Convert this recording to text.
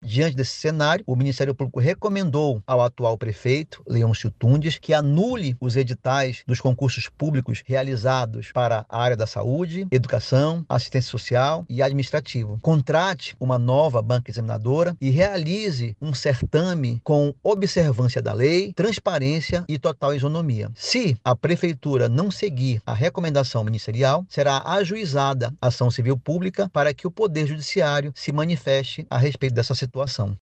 Diante desse cenário, o Ministério Público recomendou ao atual prefeito, Leôncio Tundes, que anule os editais dos concursos públicos realizados para a área da saúde, educação, assistência social e administrativo. Contrate uma nova banca examinadora e realize um certame com observância da lei, transparência e total isonomia. Se a prefeitura não seguir a recomendação ministerial, será ajuizada ação civil pública para que o Poder Judiciário se manifeste a respeito dessa situação.